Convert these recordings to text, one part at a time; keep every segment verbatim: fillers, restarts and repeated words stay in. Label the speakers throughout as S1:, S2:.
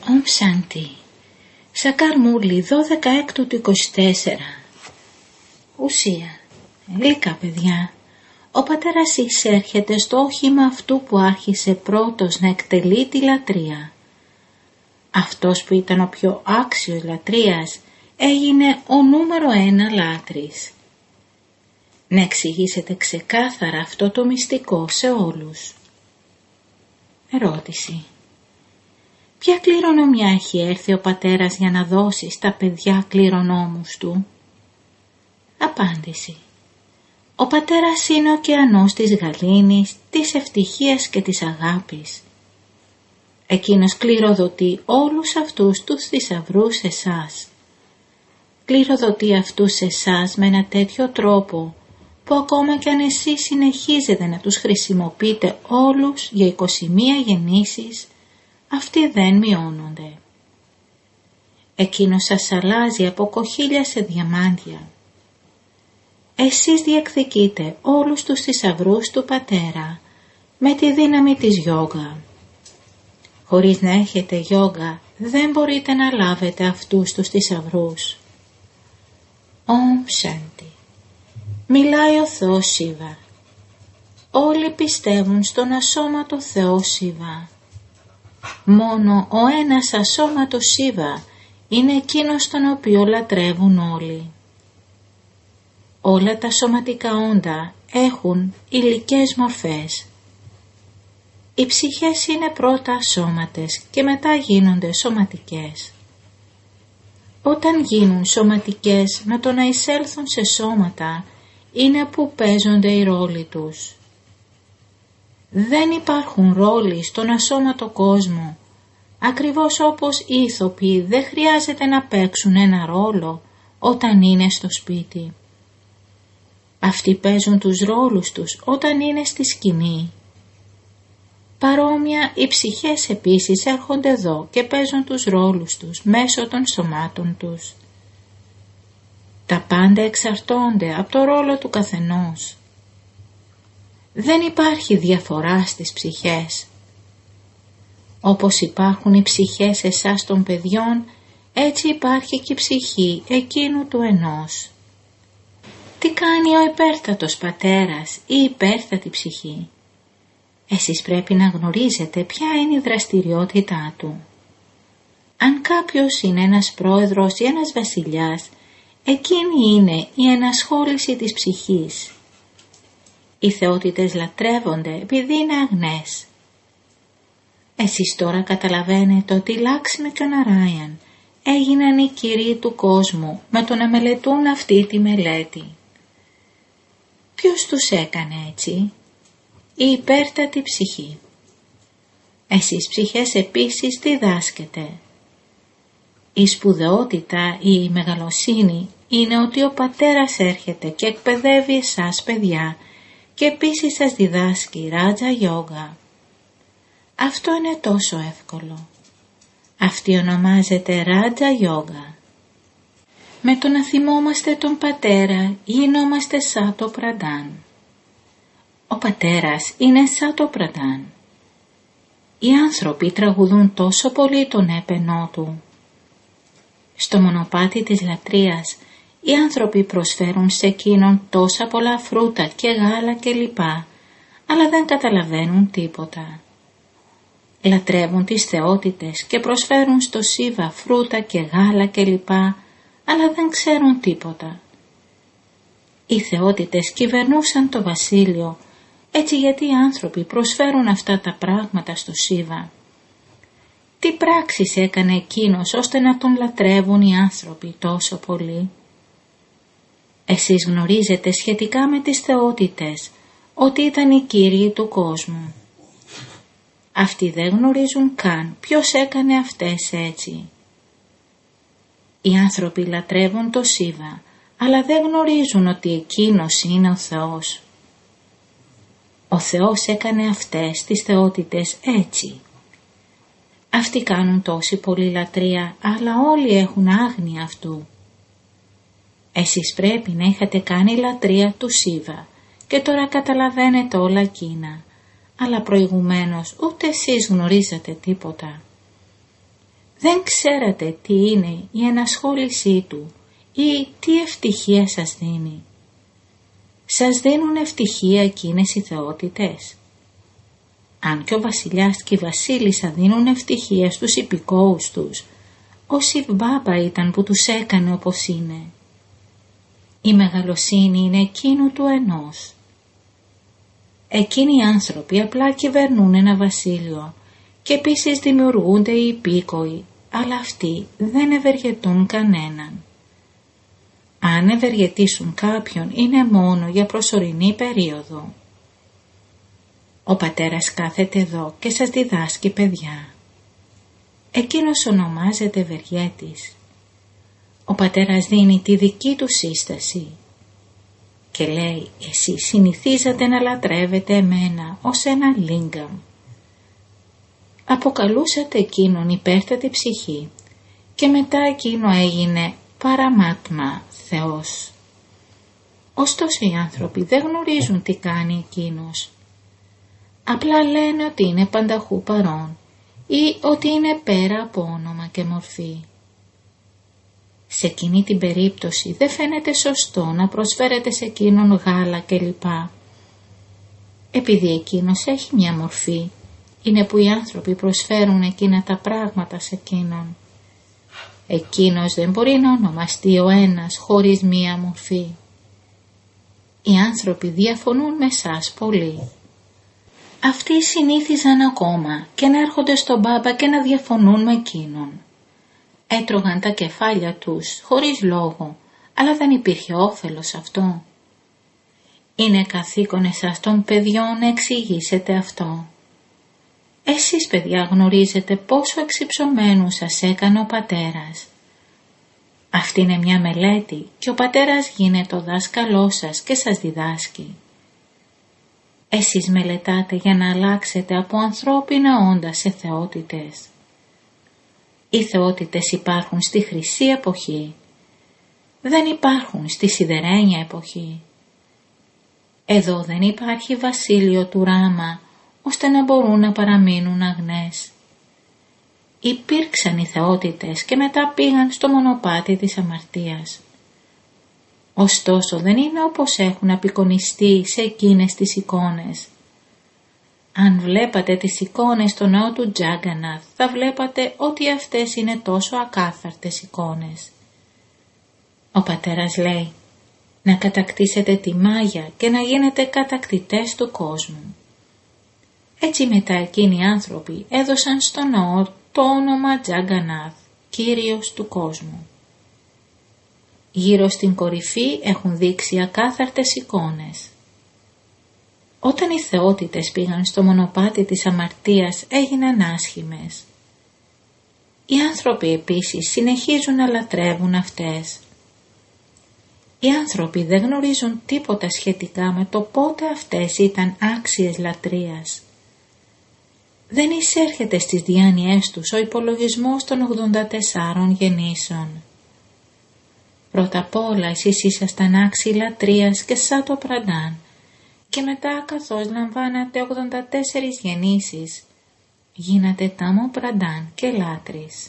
S1: Ομ Σάντι. Σακάρ Μούρλι, δώδεκα έκτου του είκοσι τέσσερα. Ουσία. Γλυκά παιδιά. Ο πατέρας εισέρχεται στο όχημα αυτού που άρχισε πρώτος να εκτελεί τη λατρεία. Αυτός που ήταν ο πιο άξιος λατρείας έγινε ο νούμερο ένα λάτρης. Να εξηγήσετε ξεκάθαρα αυτό το μυστικό σε όλους. Ερώτηση. Ποια κληρονομιά έχει έρθει ο πατέρας για να δώσει στα παιδιά κληρονόμους του? Απάντηση. Ο πατέρας είναι ο ωκεανός της γαλήνης, της ευτυχίας και της αγάπης. Εκείνος κληροδοτεί όλους αυτούς τους θησαυρούς σε εσάς. Κληροδοτεί αυτούς σε εσάς με ένα τέτοιο τρόπο που ακόμα κι αν εσείς συνεχίζετε να τους χρησιμοποιείτε όλους για είκοσι μία γεννήσεις, αυτοί δεν μειώνονται. Εκείνος σας αλλάζει από κοχύλια σε διαμάντια. Εσείς διεκδικείτε όλους τους θησαυρούς του πατέρα με τη δύναμη της γιόγκα. Χωρίς να έχετε γιόγκα δεν μπορείτε να λάβετε αυτούς τους θησαυρούς. Ομ Σάντι. Μιλάει ο Θεός Σίβα. Όλοι πιστεύουν στον ασώματο Θεό Σίβα. Μόνο ο ένας ασώματος Σίβα είναι εκείνος τον οποίο λατρεύουν όλοι. Όλα τα σωματικά όντα έχουν υλικές μορφές. Οι ψυχές είναι πρώτα ασώματες και μετά γίνονται σωματικές. Όταν γίνουν σωματικές με το να εισέλθουν σε σώματα είναι που παίζονται οι ρόλοι τους. Δεν υπάρχουν ρόλοι στον ασώματο κόσμο, ακριβώς όπως οι ηθοποιοί δεν χρειάζεται να παίξουν ένα ρόλο όταν είναι στο σπίτι. Αυτοί παίζουν τους ρόλους τους όταν είναι στη σκηνή. Παρόμοια οι ψυχές επίσης έρχονται εδώ και παίζουν τους ρόλους τους μέσω των σωμάτων τους. Τα πάντα εξαρτώνται από το ρόλο του καθενός. Δεν υπάρχει διαφορά στις ψυχές. Όπως υπάρχουν οι ψυχές εσάς των παιδιών, έτσι υπάρχει και η ψυχή εκείνου του ενός. Τι κάνει ο υπέρτατος πατέρας ή η υπέρτατη ψυχή? Εσείς πρέπει να γνωρίζετε ποια είναι η δραστηριότητά του. Αν κάποιος είναι ένας πρόεδρος ή ένας βασιλιάς, εκείνη είναι η ενασχόληση της ψυχής. Οι θεότητες λατρεύονται επειδή είναι αγνές. Εσείς τώρα καταλαβαίνετε ότι η Λάξμη και ο Ναράιαν έγιναν οι κύριοι του κόσμου με το να μελετούν αυτή τη μελέτη. Ποιος τους έκανε έτσι? Η υπέρτατη ψυχή. Εσείς ψυχές επίσης διδάσκετε. Η σπουδαιότητα ή η μεγαλοσύνη είναι ότι ο πατέρας έρχεται και εκπαιδεύει εσάς παιδιά και επίσης σας διδάσκει Ράτζα Γιόγκα. Αυτό είναι τόσο εύκολο. Αυτή ονομάζεται Ράτζα Γιόγκα. Με το να θυμόμαστε τον πατέρα γινόμαστε Σάτο Πραντάν. Ο πατέρας είναι Σάτο Πραντάν. Οι άνθρωποι τραγουδούν τόσο πολύ τον έπαινό του. Στο μονοπάτι της λατρείας οι άνθρωποι προσφέρουν σε εκείνον τόσα πολλά φρούτα και γάλα και λοιπά, αλλά δεν καταλαβαίνουν τίποτα. Λατρεύουν τις θεότητες και προσφέρουν στο Σίβα φρούτα και γάλα και λοιπά, αλλά δεν ξέρουν τίποτα. Οι θεότητες κυβερνούσαν το βασίλειο, έτσι γιατί οι άνθρωποι προσφέρουν αυτά τα πράγματα στο Σίβα. Τι πράξεις έκανε εκείνος ώστε να τον λατρεύουν οι άνθρωποι τόσο πολύ? Εσείς γνωρίζετε σχετικά με τις θεότητες ότι ήταν οι κύριοι του κόσμου. Αυτοί δεν γνωρίζουν καν ποιος έκανε αυτές έτσι. Οι άνθρωποι λατρεύουν το Σίβα, αλλά δεν γνωρίζουν ότι εκείνος είναι ο Θεός. Ο Θεός έκανε αυτές τις θεότητες έτσι. Αυτοί κάνουν τόση πολύ λατρεία, αλλά όλοι έχουν άγνοια αυτού. Εσείς πρέπει να είχατε κάνει λατρεία του Σίβα και τώρα καταλαβαίνετε όλα εκείνα, αλλά προηγουμένως ούτε εσείς γνωρίζατε τίποτα. Δεν ξέρατε τι είναι η ενασχόλησή του ή τι ευτυχία σας δίνει. Σας δίνουν ευτυχία εκείνες οι θεότητες. Αν και ο βασιλιάς και η βασίλισσα δίνουν ευτυχία στους υπηκόους τους, ο Σιβ Μπάμπα ήταν που τους έκανε όπως είναι. Η μεγαλοσύνη είναι εκείνου του ενός. Εκείνοι οι άνθρωποι απλά κυβερνούν ένα βασίλειο και επίσης δημιουργούνται οι υπήκοοι, αλλά αυτοί δεν ευεργετούν κανέναν. Αν ευεργετήσουν κάποιον είναι μόνο για προσωρινή περίοδο. Ο πατέρας κάθεται εδώ και σας διδάσκει παιδιά. Εκείνος ονομάζεται ευεργέτης. Ο πατέρας δίνει τη δική του σύσταση και λέει, εσείς συνηθίζατε να λατρεύετε εμένα ως ένα λίγκαμ. Αποκαλούσατε εκείνον υπέρτατη ψυχή και μετά εκείνο έγινε παραμάτμα Θεός. Ωστόσο οι άνθρωποι δεν γνωρίζουν τι κάνει εκείνος. Απλά λένε ότι είναι πανταχού παρόν ή ότι είναι πέρα από όνομα και μορφή. Σε εκείνη την περίπτωση δεν φαίνεται σωστό να προσφέρετε σε εκείνον γάλα κλπ. Επειδή εκείνος έχει μια μορφή, είναι που οι άνθρωποι προσφέρουν εκείνα τα πράγματα σε εκείνον. Εκείνος δεν μπορεί να ονομαστεί ο ένας χωρίς μία μορφή. Οι άνθρωποι διαφωνούν με σας πολύ. Αυτοί συνήθιζαν ακόμα και να έρχονται στον Μπάμπα και να διαφωνούν με εκείνον. Έτρωγαν τα κεφάλια τους χωρίς λόγο, αλλά δεν υπήρχε όφελος αυτό. Είναι καθήκον εσάς των παιδιών να εξηγήσετε αυτό. Εσείς παιδιά γνωρίζετε πόσο εξυψωμένους σας έκανε ο πατέρας. Αυτή είναι μια μελέτη και ο πατέρας γίνεται ο δάσκαλός σας και σας διδάσκει. Εσείς μελετάτε για να αλλάξετε από ανθρώπινα όντα σε θεότητες. Οι θεότητες υπάρχουν στη χρυσή εποχή. Δεν υπάρχουν στη σιδερένια εποχή. Εδώ δεν υπάρχει βασίλειο του Ράμα, ώστε να μπορούν να παραμείνουν αγνές. Υπήρξαν οι θεότητες και μετά πήγαν στο μονοπάτι της αμαρτίας. Ωστόσο δεν είναι όπως έχουν απεικονιστεί σε εκείνες τις εικόνες. Αν βλέπατε τις εικόνες στο ναό του Τζάγκαναθ, θα βλέπατε ότι αυτές είναι τόσο ακάθαρτες εικόνες. Ο πατέρας λέει, να κατακτήσετε τη μάγια και να γίνετε κατακτητές του κόσμου. Έτσι μετά εκείνοι οι άνθρωποι έδωσαν στο ναό το όνομα Τζάγκαναθ, Κύριος του κόσμου. Γύρω στην κορυφή έχουν δείξει ακάθαρτες εικόνες. Όταν οι θεότητες πήγαν στο μονοπάτι της αμαρτίας έγιναν άσχημες. Οι άνθρωποι επίσης συνεχίζουν να λατρεύουν αυτές. Οι άνθρωποι δεν γνωρίζουν τίποτα σχετικά με το πότε αυτές ήταν άξιες λατρείας. Δεν εισέρχεται στις διάνοιές τους ο υπολογισμός των ογδόντα τεσσάρων γεννήσεων. Πρώτα απ' όλα εσείς ήσασταν άξιοι λατρείας και σαν το πραντάν και μετά καθώς λαμβάνατε ογδόντα τέσσερις γεννήσεις γίνατε τάμο πραντάν και λάτρης.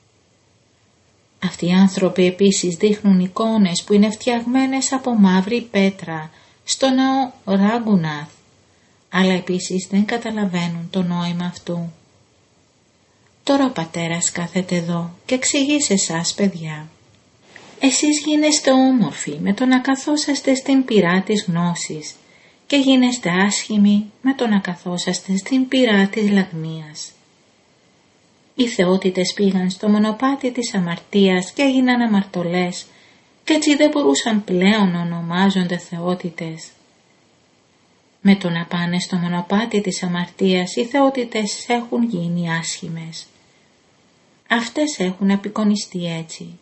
S1: Αυτοί οι άνθρωποι επίσης δείχνουν εικόνες που είναι φτιαγμένες από μαύρη πέτρα στο ναό Ραγκουνάθ, αλλά επίσης δεν καταλαβαίνουν το νόημα αυτού. Τώρα ο πατέρας κάθεται εδώ και εξηγεί σε εσάς παιδιά. Εσείς γίνεστε όμορφοι με το να καθόσαστε στην πυρά της γνώσης και γίνεστε άσχημοι με το να καθόσαστε στην πυρά της λαγνίας. Οι θεότητες πήγαν στο μονοπάτι της αμαρτίας και έγιναν αμαρτωλές και έτσι δεν μπορούσαν πλέον να ονομάζονται θεότητες. Με το να πάνε στο μονοπάτι της αμαρτίας οι θεότητες έχουν γίνει άσχημες. Αυτές έχουν απεικονιστεί έτσι.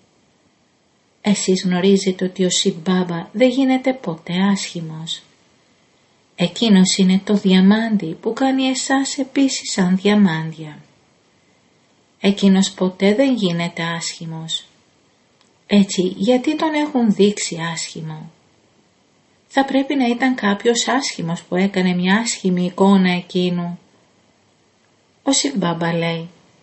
S1: Εσείς γνωρίζετε ότι ο Σιβ Μπάμπα δεν γίνεται ποτέ άσχημος. Εκείνος είναι το διαμάντι που κάνει εσάς επίσης σαν διαμάντια. Εκείνος ποτέ δεν γίνεται άσχημος. Έτσι γιατί τον έχουν δείξει άσχημο. Θα πρέπει να ήταν κάποιος άσχημος που έκανε μια άσχημη εικόνα εκείνου. Ο Σιβ Μπάμπα λέει,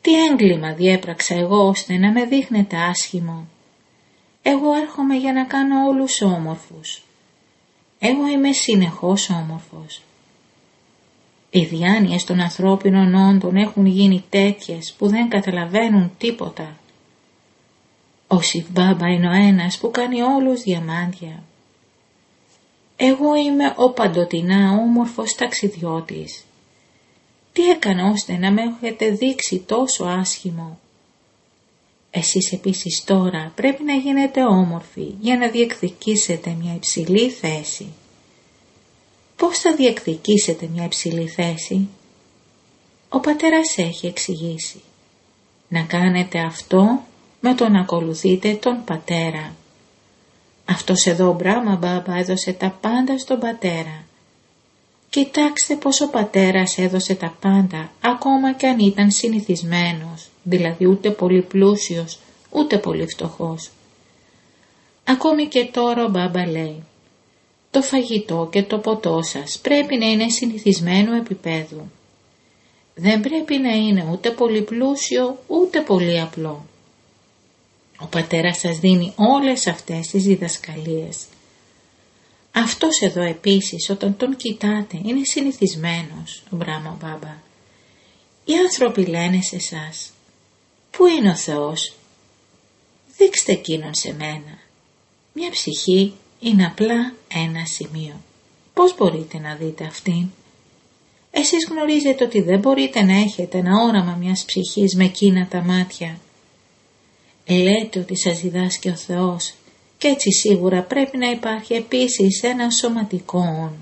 S1: Τι έγκλημα διέπραξα εγώ ώστε να με δείχνετε άσχημο? Εγώ έρχομαι για να κάνω όλους όμορφους. Εγώ είμαι συνεχώς όμορφος. Οι διάνοιες των ανθρώπινων όντων έχουν γίνει τέτοιες που δεν καταλαβαίνουν τίποτα. Ο Σιβ Μπάμπα είναι ο ένας που κάνει όλους διαμάντια. Εγώ είμαι ο παντοτινά όμορφος ταξιδιώτης. Τι έκανα ώστε να με έχετε δείξει τόσο άσχημο? Εσείς επίσης τώρα πρέπει να γίνετε όμορφοι για να διεκδικήσετε μια υψηλή θέση. Πώς θα διεκδικήσετε μια υψηλή θέση? Ο πατέρας έχει εξηγήσει. Να κάνετε αυτό με το να ακολουθείτε τον πατέρα. Αυτός εδώ ο Μπράχμα Μπάμπα έδωσε τα πάντα στον πατέρα. Κοιτάξτε πως ο πατέρας έδωσε τα πάντα, ακόμα και αν ήταν συνηθισμένος, δηλαδή ούτε πολύ πλούσιος, ούτε πολύ φτωχός. Ακόμη και τώρα ο Μπάμπα λέει, το φαγητό και το ποτό σας πρέπει να είναι συνηθισμένου επίπεδου. Δεν πρέπει να είναι ούτε πολύ πλούσιο, ούτε πολύ απλό. Ο πατέρας σας δίνει όλες αυτές τις διδασκαλίες. Αυτός εδώ επίσης όταν τον κοιτάτε είναι συνηθισμένος, ο Μπράχμα Μπάμπα. Οι άνθρωποι λένε σε εσάς, πού είναι ο Θεός? Δείξτε εκείνον σε μένα. Μια ψυχή είναι απλά ένα σημείο. Πώς μπορείτε να δείτε αυτήν? Εσείς γνωρίζετε ότι δεν μπορείτε να έχετε ένα όραμα μιας ψυχής με εκείνα τα μάτια. Λέτε ότι σας διδάσκει ο Θεός και έτσι σίγουρα πρέπει να υπάρχει επίσης ένα σωματικό όν.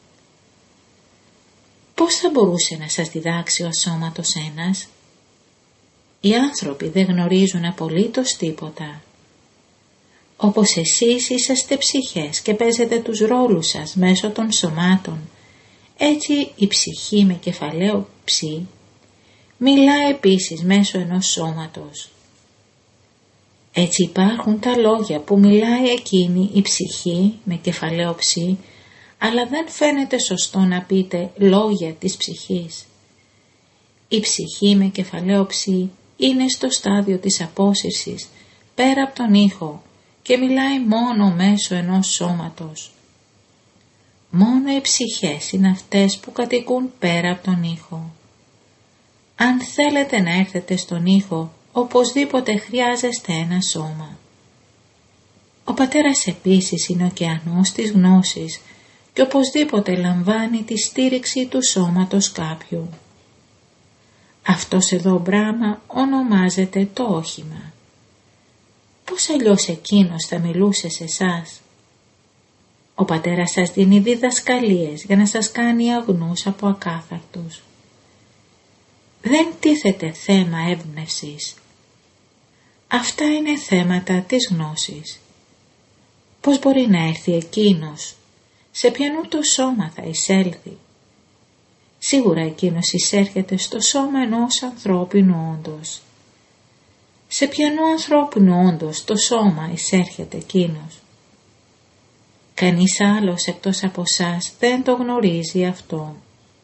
S1: Πώς θα μπορούσε να σας διδάξει ο ασώματος ένας? Οι άνθρωποι δεν γνωρίζουν απολύτως τίποτα. Όπως εσείς είσαστε ψυχές και παίζετε τους ρόλους σας μέσω των σωμάτων, έτσι η ψυχή με κεφαλαίο ψι μιλά επίσης μέσω ενός σώματος. Έτσι υπάρχουν τα λόγια που μιλάει εκείνη η ψυχή με κεφαλαίο ψι, αλλά δεν φαίνεται σωστό να πείτε λόγια της ψυχής. Η ψυχή με κεφαλαίο ψι είναι στο στάδιο της απόσυρσης, πέρα από τον ήχο και μιλάει μόνο μέσω ενός σώματος. Μόνο οι ψυχές είναι αυτές που κατοικούν πέρα από τον ήχο. Αν θέλετε να έρθετε στον ήχο, οπωσδήποτε χρειάζεστε ένα σώμα. Ο πατέρας επίσης είναι ο ωκεανός της γνώσης και οπωσδήποτε λαμβάνει τη στήριξη του σώματος κάποιου. Αυτός εδώ Μπράχμα ονομάζεται το όχημα. Πώς αλλιώς εκείνος θα μιλούσε σε εσάς? Ο πατέρας σας δίνει διδασκαλίες για να σας κάνει αγνούς από ακάθαρτους. Δεν τίθεται θέμα έμπνευσης. Αυτά είναι θέματα της γνώσης. Πώς μπορεί να έρθει εκείνος? Σε ποιανού το σώμα θα εισέλθει? Σίγουρα εκείνος εισέρχεται στο σώμα ενός ανθρώπινου όντως. Σε ποιανού ανθρώπινου όντως το σώμα εισέρχεται εκείνος? Κανείς άλλος εκτός από εσάς δεν το γνωρίζει αυτό.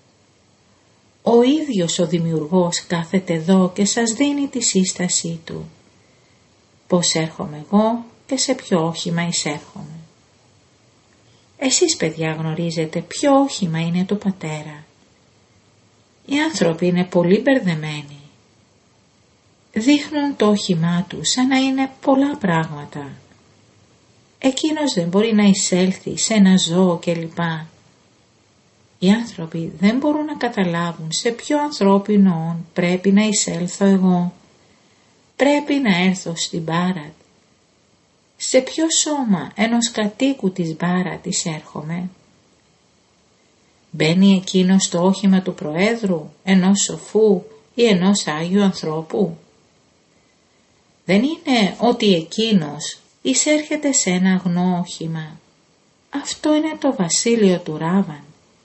S1: Ο ίδιος ο Δημιουργός κάθεται εδώ και σας δίνει τη σύστασή του. Πώς έρχομαι εγώ και σε ποιο όχημα εισέρχομαι. Εσείς παιδιά γνωρίζετε ποιο όχημα είναι το πατέρα. Οι άνθρωποι είναι πολύ μπερδεμένοι. Δείχνουν το όχημά του σαν να είναι πολλά πράγματα. Εκείνος δεν μπορεί να εισέλθει σε ένα ζώο κλπ. Οι άνθρωποι δεν μπορούν να καταλάβουν σε ποιο ανθρώπινο πρέπει να εισέλθω εγώ. Πρέπει να έρθω στην Μπάρατ. Σε ποιο σώμα ενός κατοίκου της Μπάρατ εισέρχομαι? Μπαίνει εκείνο στο όχημα του Προέδρου, ενός σοφού ή ενός Άγιου ανθρώπου? Δεν είναι ότι εκείνος εισέρχεται σε ένα αγνό όχημα. Αυτό είναι το βασίλειο του Ράβαν.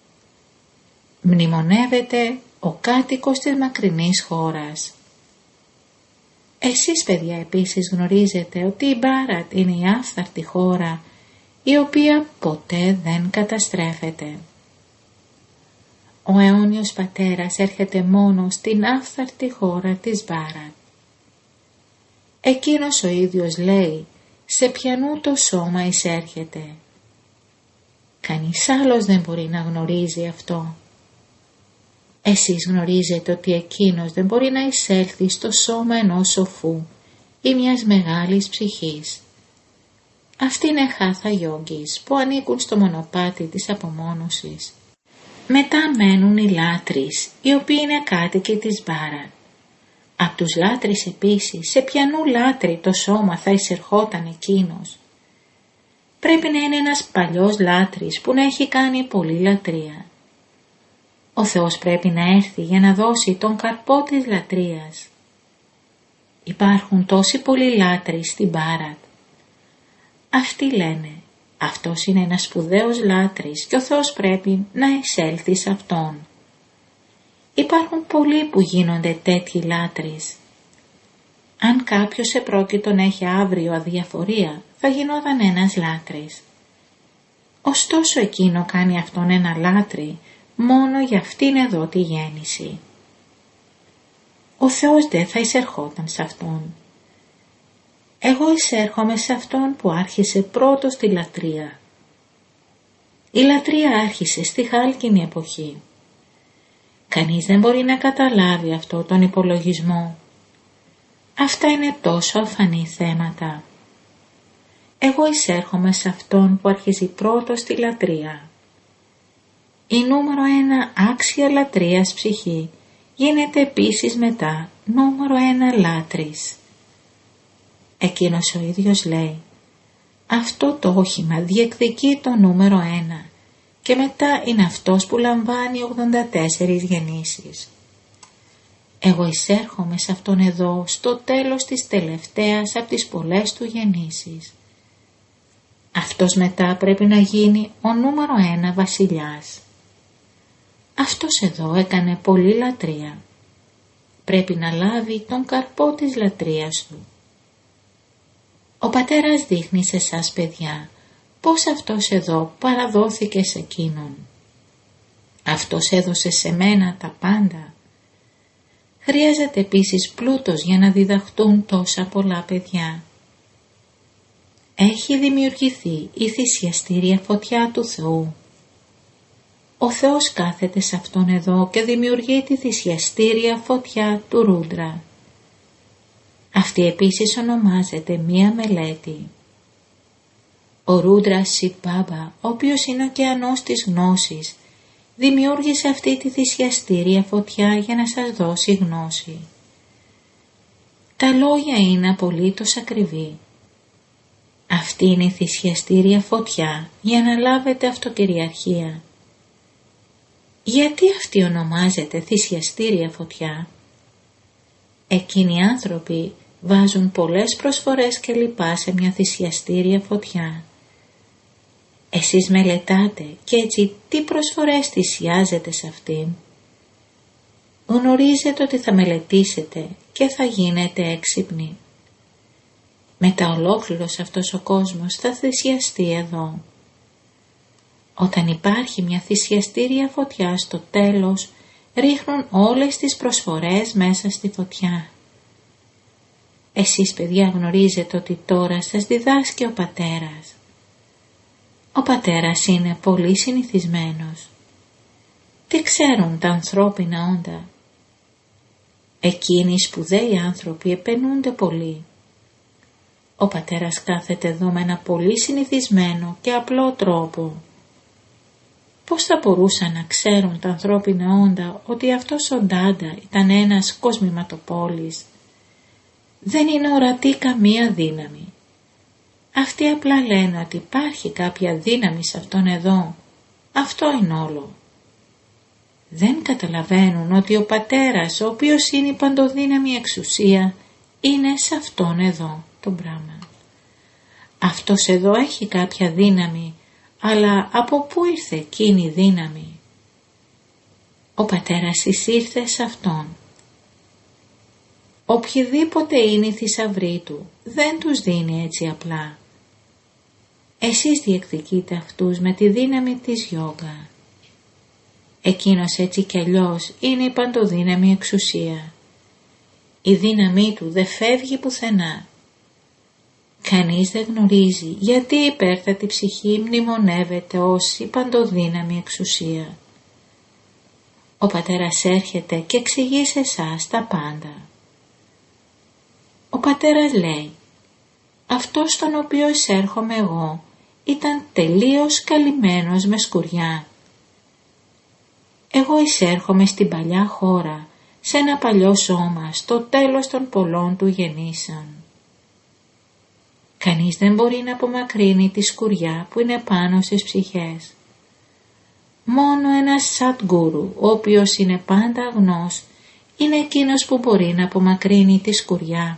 S1: Μνημονεύεται ο κάτοικος της μακρινής χώρας. Εσείς παιδιά επίσης γνωρίζετε ότι η Μπάρατ είναι η άφθαρτη χώρα η οποία ποτέ δεν καταστρέφεται. Ο αιώνιος πατέρας έρχεται μόνο στην άφθαρτη χώρα της Μπάραντ. Εκείνος ο ίδιος λέει σε ποιανού το σώμα εισέρχεται. Κανείς άλλος δεν μπορεί να γνωρίζει αυτό. Εσείς γνωρίζετε ότι εκείνος δεν μπορεί να εισέλθει στο σώμα ενός σοφού ή μιας μεγάλης ψυχής. Αυτοί είναι χάθα γιόγκης που ανήκουν στο μονοπάτι της απομόνωσης. Μετά μένουν οι λάτρεις, οι οποίοι είναι κάτοικοι της Μπάραντ. Απ' τους λάτρεις επίσης, σε ποιανού λάτρη το σώμα θα εισερχόταν εκείνος. Πρέπει να είναι ένας παλιός λάτρης που να έχει κάνει πολλή λατρεία. Ο Θεός πρέπει να έρθει για να δώσει τον καρπό της λατρείας. Υπάρχουν τόσοι πολλοί λάτρεις στην Μπάραντ. Αυτοί λένε, αυτός είναι ένας σπουδαίος λάτρης και ο Θεός πρέπει να εισέλθει σε αυτόν. Υπάρχουν πολλοί που γίνονται τέτοιοι λάτρεις. Αν κάποιος επρόκειτον έχει αύριο αδιαφορία, θα γινόταν ένας λάτρης. Ωστόσο εκείνο κάνει αυτόν ένα λάτρη μόνο για αυτήν εδώ τη γέννηση. Ο Θεός δεν θα εισερχόταν σε αυτόν. Εγώ εισέρχομαι σε αυτόν που άρχισε πρώτος τη λατρεία. Η λατρεία άρχισε στη χάλκινη εποχή. Κανείς δεν μπορεί να καταλάβει αυτό τον υπολογισμό. Αυτά είναι τόσο αφανή θέματα. Εγώ εισέρχομαι σε αυτόν που αρχίζει πρώτος τη λατρεία. Η νούμερο ένα άξια λατρείας ψυχή γίνεται επίσης μετά νούμερο ένα λάτρης. Εκείνος ο ίδιος λέει, αυτό το όχημα διεκδικεί το νούμερο ένα και μετά είναι αυτός που λαμβάνει ογδόντα τέσσερις γεννήσεις. Εγώ εισέρχομαι σε αυτόν εδώ στο τέλος της τελευταίας από τις πολλές του γεννήσεις. Αυτός μετά πρέπει να γίνει ο νούμερο ένα βασιλιάς. Αυτός εδώ έκανε πολλή λατρεία. Πρέπει να λάβει τον καρπό της λατρείας του. Ο πατέρας δείχνει σε εσάς παιδιά πως αυτός εδώ παραδόθηκε σε εκείνον. Αυτός έδωσε σε μένα τα πάντα. Χρειάζεται επίσης πλούτος για να διδαχτούν τόσα πολλά παιδιά. Έχει δημιουργηθεί η θυσιαστήρια φωτιά του Θεού. Ο Θεός κάθεται σε αυτόν εδώ και δημιουργεί τη θυσιαστήρια φωτιά του Ρούντρα. Αυτή επίσης ονομάζεται μία μελέτη. Ο Ρούντρα Σιτμπάμπα, ο οποίος είναι ο ωκεανός της γνώσης, δημιούργησε αυτή τη θυσιαστήρια φωτιά για να σας δώσει γνώση. Τα λόγια είναι απολύτως ακριβή. Αυτή είναι η θυσιαστήρια φωτιά για να λάβετε αυτοκυριαρχία. Γιατί αυτή ονομάζεται θυσιαστήρια φωτιά? Εκείνοι οι άνθρωποι βάζουν πολλές προσφορές και λοιπά σε μια θυσιαστήρια φωτιά. Εσείς μελετάτε και έτσι τι προσφορές θυσιάζετε σε αυτήν. Γνωρίζετε ότι θα μελετήσετε και θα γίνετε έξυπνοι. Μετά ολόκληρος αυτός ο κόσμος θα θυσιαστεί εδώ. Όταν υπάρχει μια θυσιαστήρια φωτιά στο τέλος, ρίχνουν όλες τις προσφορές μέσα στη φωτιά. Εσείς παιδιά γνωρίζετε ότι τώρα σας διδάσκει ο πατέρας. Ο πατέρας είναι πολύ συνηθισμένος. Τι ξέρουν τα ανθρώπινα όντα? Εκείνοι οι σπουδαίοι άνθρωποι επαινούνται πολύ. Ο πατέρας κάθεται εδώ με ένα πολύ συνηθισμένο και απλό τρόπο. Πώς θα μπορούσαν να ξέρουν τα ανθρώπινα όντα ότι αυτός ο Ντάντα ήταν ένας κοσμηματοπόλης? Δεν είναι ορατή καμία δύναμη. Αυτοί απλά λένε ότι υπάρχει κάποια δύναμη σε αυτόν εδώ. Αυτό είναι όλο. Δεν καταλαβαίνουν ότι ο πατέρας, ο οποίος είναι η παντοδύναμη εξουσία, είναι σε αυτόν εδώ τον πράγμα. Αυτός εδώ έχει κάποια δύναμη, αλλά από πού ήρθε εκείνη η δύναμη? Ο πατέρας εισήρθε σε αυτόν. Οποιοδήποτε είναι η θησαυρή του, δεν τους δίνει έτσι απλά. Εσείς διεκδικείτε αυτούς με τη δύναμη της γιόγκα. Εκείνος έτσι κι αλλιώς είναι η παντοδύναμη εξουσία. Η δύναμή του δεν φεύγει πουθενά. Κανείς δεν γνωρίζει γιατί η υπέρτατη ψυχή μνημονεύεται ως η παντοδύναμη εξουσία. Ο πατέρας έρχεται και εξηγεί σε εσάς τα πάντα. Ο πατέρας λέει, αυτός στον οποίο εισέρχομαι εγώ ήταν τελείως καλυμμένος με σκουριά. Εγώ εισέρχομαι στην παλιά χώρα, σε ένα παλιό σώμα, στο τέλος των πολλών του γεννήσεων. Κανείς δεν μπορεί να απομακρύνει τη σκουριά που είναι πάνω στις ψυχές. Μόνο ένας Σατγκούρου, ο οποίος είναι πάντα αγνός, είναι εκείνος που μπορεί να απομακρύνει τη σκουριά.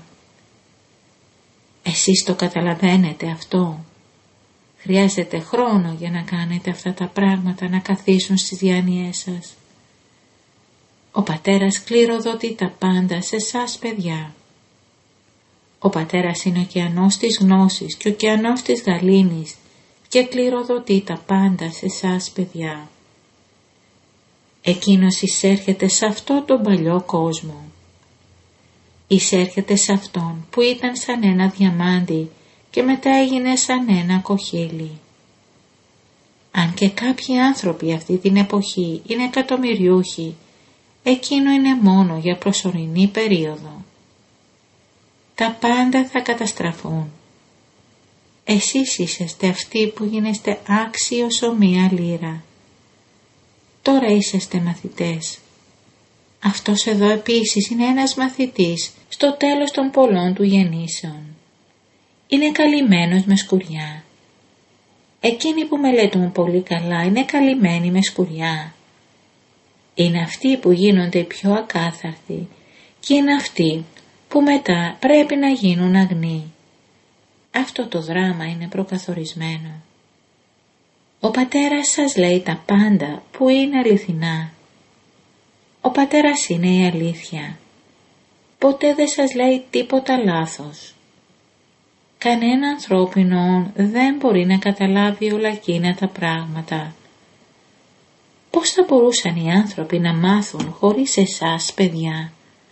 S1: Εσείς το καταλαβαίνετε αυτό. Χρειάζεται χρόνο για να κάνετε αυτά τα πράγματα να καθίσουν στις διάνοιές σας. Ο πατέρας κληροδοτεί τα πάντα σε εσάς παιδιά. Ο πατέρας είναι ο ωκεανός της γνώσης και ο ωκεανός της γαλήνης και κληροδοτεί τα πάντα σε εσάς παιδιά. Εκείνος εισέρχεται σε αυτό τον παλιό κόσμο. Εισέρχεται σε αυτόν που ήταν σαν ένα διαμάντι και μετά έγινε σαν ένα κοχύλι. Αν και κάποιοι άνθρωποι αυτή την εποχή είναι εκατομμυριούχοι, εκείνο είναι μόνο για προσωρινή περίοδο. Τα πάντα θα καταστραφούν. Εσείς είσαστε αυτοί που γίνεστε άξιος ο μία λίρα. Τώρα είσαστε μαθητές. Αυτός εδώ επίσης είναι ένας μαθητής στο τέλος των πολλών του γεννήσεων. Είναι καλυμμένος με σκουριά. Εκείνοι που μελετούν πολύ καλά είναι καλυμμένοι με σκουριά. Είναι αυτοί που γίνονται πιο ακάθαρτοι και είναι αυτοί που μετά πρέπει να γίνουν αγνοί. Αυτό το δράμα είναι προκαθορισμένο. Ο πατέρας σας λέει τα πάντα που είναι αληθινά. Ο πατέρας είναι η αλήθεια. Ποτέ δεν σας λέει τίποτα λάθος. Κανένα ανθρώπινο δεν μπορεί να καταλάβει όλα εκείνα τα πράγματα. Πώς θα μπορούσαν οι άνθρωποι να μάθουν χωρίς εσάς παιδιά?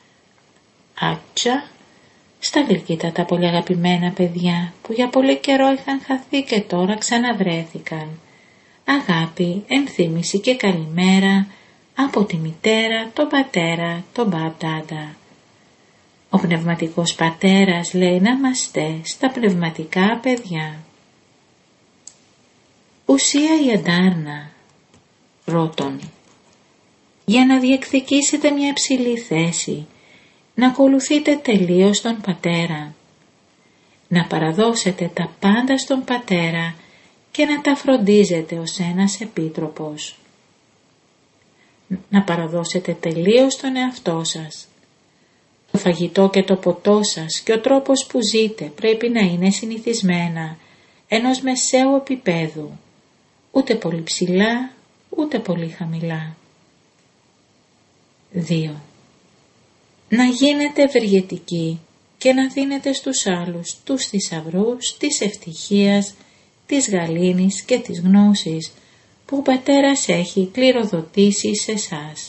S1: Άτσα, στα γλυκύτα τα πολύ αγαπημένα παιδιά που για πολύ καιρό είχαν χαθεί και τώρα ξαναβρέθηκαν. Αγάπη, ενθύμηση και καλημέρα από τη μητέρα, τον πατέρα, τον μπαμπτάντα. Ο πνευματικός πατέρας λέει να είμαστε στα πνευματικά παιδιά. Ουσία η αντάρνα. Ρώτονη. Για να διεκδικήσετε μια υψηλή θέση, να ακολουθείτε τελείως τον πατέρα, να παραδώσετε τα πάντα στον πατέρα και να τα φροντίζετε ως ένας επίτροπος. Να παραδώσετε τελείως τον εαυτό σας. Το φαγητό και το ποτό σας και ο τρόπος που ζείτε πρέπει να είναι συνηθισμένα ενός μεσαίου επίπεδου, ούτε πολύ ψηλά, ούτε πολύ χαμηλά. δύο. Να γίνετε ευεργετικοί και να δίνετε στους άλλους τους θησαυρούς της ευτυχίας, της γαλήνης και της γνώσης που ο πατέρας έχει κληροδοτήσει σε εσάς.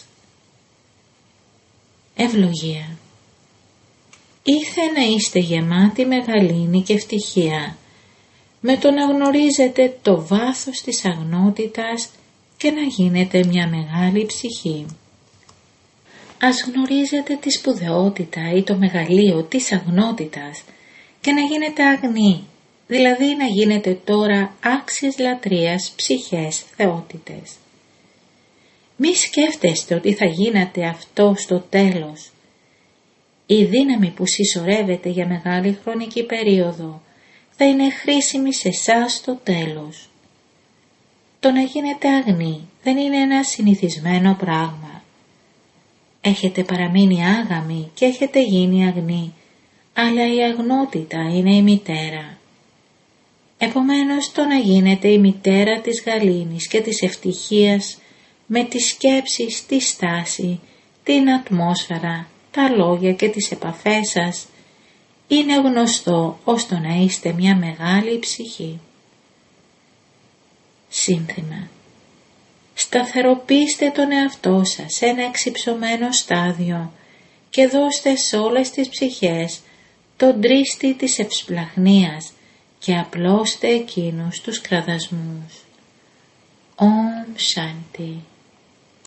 S1: Ευλογία. Ήθε να είστε γεμάτοι με γαλήνη και ευτυχία, με το να γνωρίζετε το βάθος της αγνότητας και να γίνετε μια μεγάλη ψυχή. Ας γνωρίζετε τη σπουδαιότητα ή το μεγαλείο της αγνότητας και να γίνετε αγνοί, δηλαδή να γίνετε τώρα άξιες λατρείας ψυχές θεότητες. Μη σκέφτεστε ότι θα γίνατε αυτό στο τέλος. Η δύναμη που συσσωρεύεται για μεγάλη χρονική περίοδο θα είναι χρήσιμη σε εσάς στο τέλος. Το να γίνετε αγνοί δεν είναι ένα συνηθισμένο πράγμα. Έχετε παραμείνει άγαμοι και έχετε γίνει αγνοί, αλλά η αγνότητα είναι η μητέρα. Επομένως το να γίνετε η μητέρα της γαλήνης και της ευτυχίας με τις σκέψεις, τη στάση, την ατμόσφαιρα, τα λόγια και τις επαφές σας είναι γνωστό ως το να είστε μια μεγάλη ψυχή. Σύνθημα. Σταθεροποιήστε τον εαυτό σας σε ένα εξυψωμένο στάδιο και δώστε σε όλες τις ψυχές τον τρίστη της ευσπλαχνίας και απλώστε εκείνους τους κραδασμούς. Ομ Σάντι.